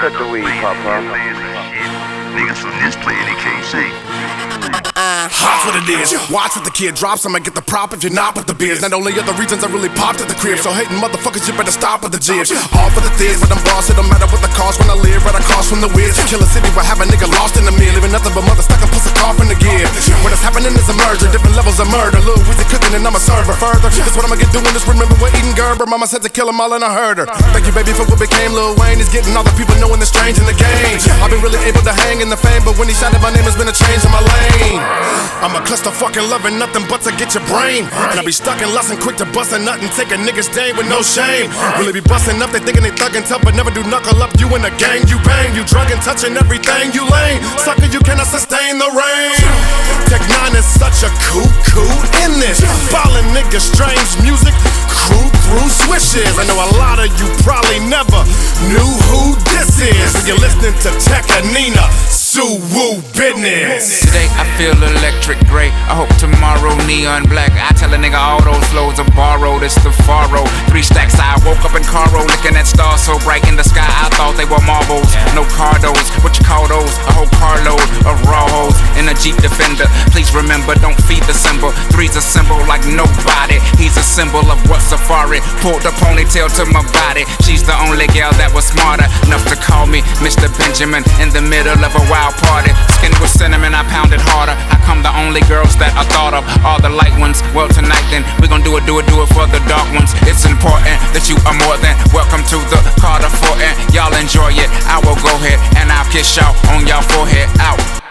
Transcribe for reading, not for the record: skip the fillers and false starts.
cut the weed, Papa. Niggas from this planet, they can't sing. Hot what it is. Watch what the kid drops. I'ma get the prop if you're not with the biz. Not only are the reasons I really popped at the crib. So hating motherfuckers, you better stop with the jibs. All for the thiz, but I'm boss. It don't matter what the cost when I live. Right across from the whiz. Kill a city where have a nigga lost in the mid. Living nothing but mother stuck and puts a cough in the gear. What is happening is a merger. Different levels of murder. Lil Weezy cooking and I'm a server. Further, that's what I'ma get doing. Just remember we're eating Gerber. Mama said to kill them all and I heard her. Thank you, baby, for what became Lil Wayne. He's getting all the people knowing the strange in the game. I've been really able to hang in the fame, but when he shouted my name, it's been a change in my lane. I'm a cluster fucking loving nothing but to get your brain. And I be stuck in lust and quick to bust a nut and take a nigga's day with no shame. Really be busting up, they thinking they thuggin' tough, but never do knuckle up. You in the gang, you bang, you drug and touching everything, you lame. Sucker, you cannot sustain the rain. Tech 9 is such a cool in this. Ballin' niggas, strange music, crew through swishes. I know a lot of you probably never knew who this is. When you're listening to Tech and Nina, Suwoo business. Today I feel electric gray. I hope tomorrow neon black. I tell a nigga all those flows are borrowed. It's the Faro. 3 stacks. I woke up in Caro, looking at stars so bright in the sky. I thought they were marbles. No cardos. What you call those? A whole carload of raw hoes in a Jeep Defender. Please remember, don't feed the symbol. 3's a symbol like nobody. He's a symbol of what Safari. Pulled a ponytail to my body. She's the only girl that was smarter enough to call me Mr. Benjamin in the middle of a wild party. Skin with cinnamon, I pounded harder. How come the only girls that I thought of are the light ones? Well, tonight then, we gon' do it for the dark ones. It's important that you are more than welcome to the Carter Fort, and y'all enjoy it. I will go ahead and I'll kiss y'all on y'all forehead. Out.